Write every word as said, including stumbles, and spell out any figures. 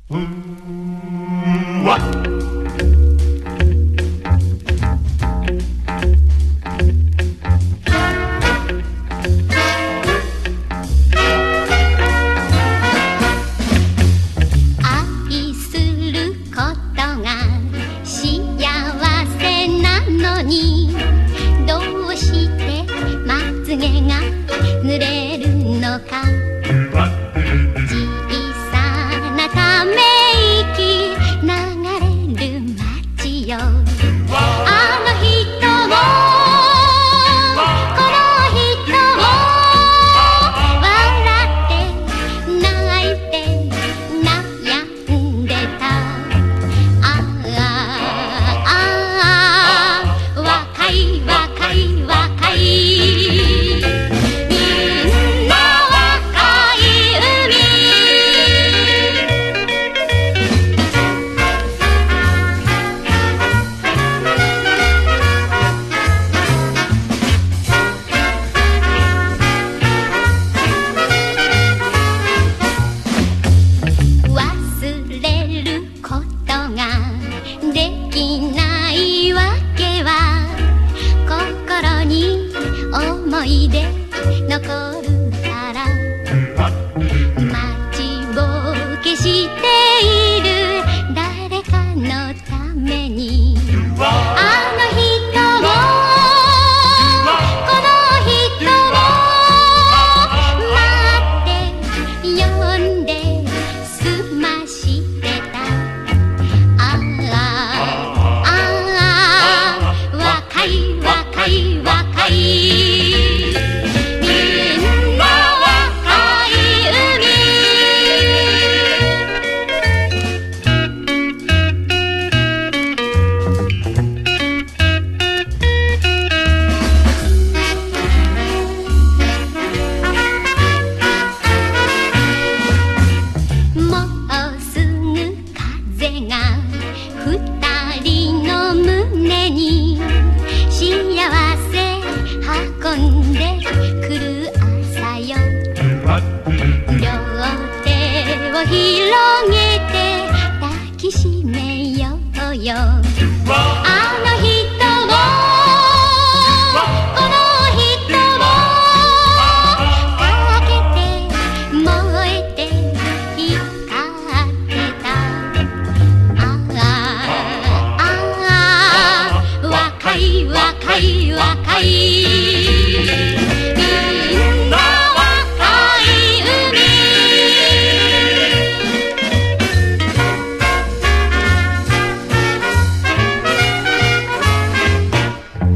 うーわ愛することが幸せなのにどうしてまつげが濡れるのか小さなため息流れる街よあの人もこの人も笑って泣いて悩んでたああああ若い若い若いみんな若い海忘れることができないわけは心に思い出残るから待ちぼうけしている誰かのためにあの人もこの人も待って呼んですましてたああああ若い若い若いみんな若い海もうすぐ風が二人の胸に幸せ運んでくる朝よ両手を広